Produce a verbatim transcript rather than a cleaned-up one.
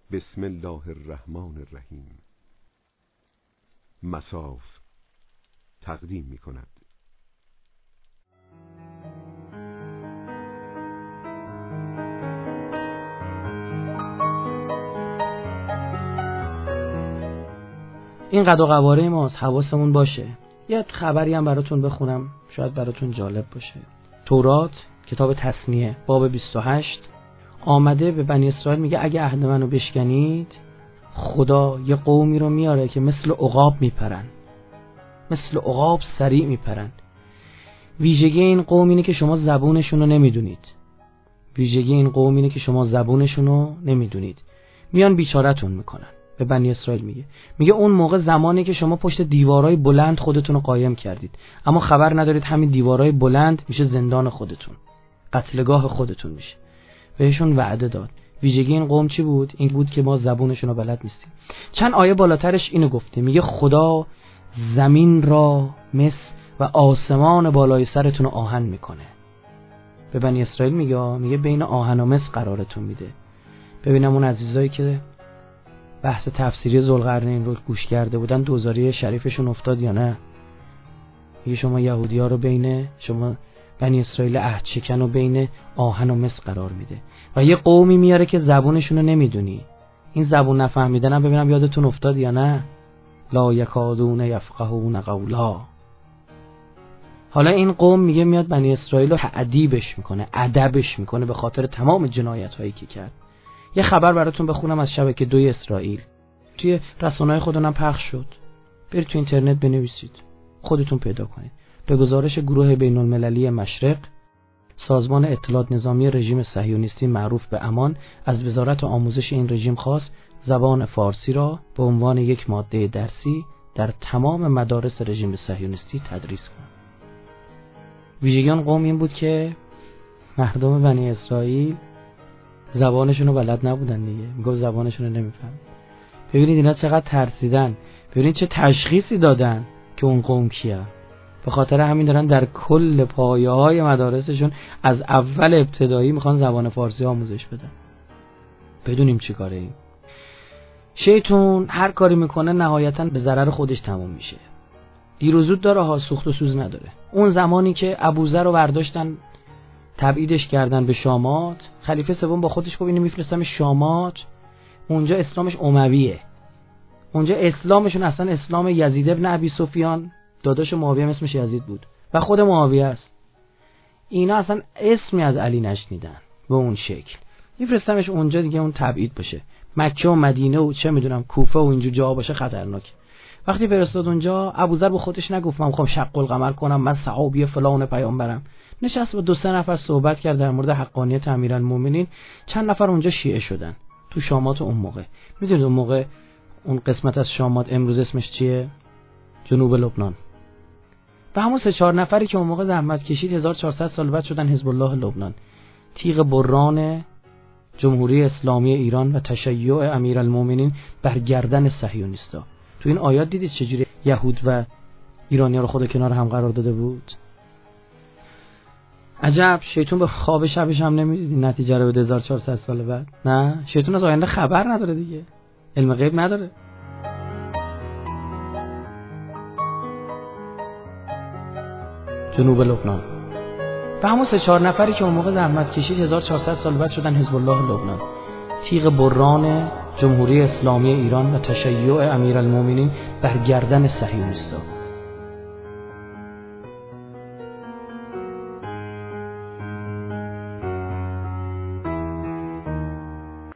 بسم الله الرحمن الرحیم. مصاف تقدیم می کند. این قد و قواره ماست، حواسمون باشه. یه خبری هم براتون بخونم، شاید براتون جالب باشه. تورات کتاب تثنیه باب بیست و هشت آمده به بنی اسرائیل میگه اگه عهد منو بشکنید خدا یه قومی رو میاره که مثل عقاب میپرن، مثل عقاب سریع میپرن. ویژگی این قوم اینه که شما زبونشون رو نمیدونید. ویژگی این قوم اینه که شما زبونشون رو نمیدونید. میان بیچارتون میکنن. به بنی اسرائیل میگه میگه اون موقع زمانی که شما پشت دیوارای بلند خودتون رو قایم کردید، اما خبر ندارید همین دیوارای بلند میشه زندان خودتون، قتلگاه خودتون میشه. بهشون وعده داد. ویژگی این قوم چی بود؟ این بود که ما زبونشون رو بلد نیستیم. چند آیه بالاترش اینو گفته، میگه خدا زمین را مس و آسمان بالای سرتون رو آهن میکنه. به بنی اسرائیل میگه میگه بین آهن و مس قرارتون میده. ببینم اون عزیزایی که بحث تفسیری ذوالقرنین رو گوش کرده بودن دوزاری شریفشون افتاد یا نه؟ میگه شما یهودی‌ها رو بین شما بنی اسرائیل عهد شکن و بین آهن و مس قرار میده و یه قومی میاره که زبونشون رو نمیدونی. این زبون نفهمیدنم ببینم یادتون افتاد یا نه؟ لا یکادون یفقهون قولا. حالا این قوم میگه میاد بنی اسرائیل رو تعذیبش میکنه، ادبش میکنه به خاطر تمام جنایت‌هایی که کرد. یه خبر براتون بخونم از شبکه دوی اسرائیل، توی رسانه‌های خودمون پخش شد. برید تو اینترنت بنویسید، خودتون پیدا کنید. به گزارش گروه بین‌المللی مشرق، سازمان اطلاعات نظامی رژیم صهیونیستی معروف به امان از وزارت آموزش این رژیم خواست زبان فارسی را به عنوان یک ماده درسی در تمام مدارس رژیم صهیونیستی تدریس کنند. ویژگی آن قوم این بود که مردم بنی اسرائیل زبانشون رو بلد نبودن دیگه. میگه زبانشون رو نمیفهم. ببینید اینا چقدر ترسیدن، ببینید چه تشخیصی دادن که اون قوم کیه. به خاطر همین دارن در کل پایه‌های مدارسشون از اول ابتدایی میخوان زبان فارسی آموزش بدن. بدونیم چی کاره ایم. شیطون هر کاری میکنه نهایتاً به ضرر خودش تموم میشه. دیر و زود داره ها، سوخت و سوز نداره. اون زمانی که ابوذر رو برداشتن تبعیدش کردن به شامات، خلیفه سوم با خودش گفت اینو میفرستم شامات. اونجا اسلامش امویه، اونجا اسلامشون اصلا اسلام یزید ابن ابی سفیان، داداش معاویه اسمش یزید بود و خود معاویه است. اینا اصلا اسمی از علی نشنیدن به اون شکل. میفرستمش اونجا دیگه اون تبعید باشه. مکه و مدینه و چه میدونم کوفه و اینجور جاها باشه خطرناک. وقتی فرستاد اونجا، ابوذر به خودش نگفت من میخوام شق القمر کنم، من صحابی فلان پیامبرم. نشست با دو سه نفر صحبت کرد در مورد حقانیت امیرالمومنین. چند نفر اونجا شیعه شدن تو شامات اون موقع. میدونید اون موقع اون قسمت از شامات امروز اسمش چیه؟ جنوب لبنان. و همون سه چهار نفری که اون موقع زحمت کشید هزار و چهارصد سال بعد شدن حزب الله لبنان. تیغ بران جمهوری اسلامی ایران و تشیع امیرالمومنین بر گردن صهیونیستا. تو این آیات دیدید چجوری یهود و ایرانی‌ها رو خدا کنار هم قرار داده بود؟ عجب. شیطون به خواب شبش هم نمیدید نتیجه رو بده هزار و چهارصد سال بعد. نه، شیطون از آینده خبر نداره دیگه، علم غیب نداره. جنوب لبنان. و همون سه چهار نفری که اون موقع زحمت کشید هزار و چهارصد سال بعد شدن حزب الله لبنان. تیغ بران جمهوری اسلامی ایران و تشیع امیرالمومنین بر گردن صهیونیستا.